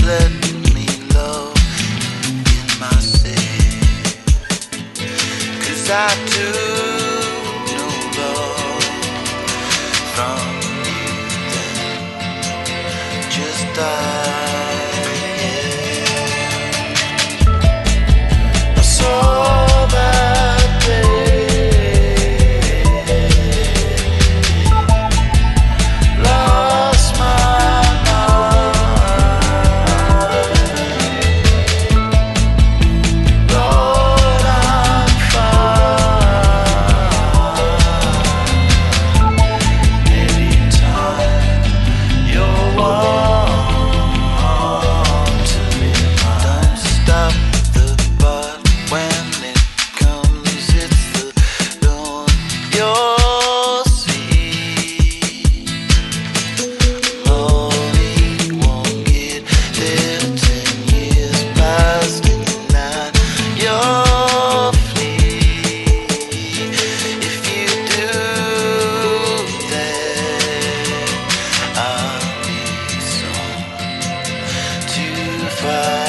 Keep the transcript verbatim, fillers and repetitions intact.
let me love in my city, 'cause I do know love from you then just died. Yeah. I saw that day, lost my mind. Lord, I'm fine anytime you're warm to me. Don't stop the but when it comes, it's the dawn you'll see. Money won't get there ten years past nine. You're free if you do that. I'll be some to find.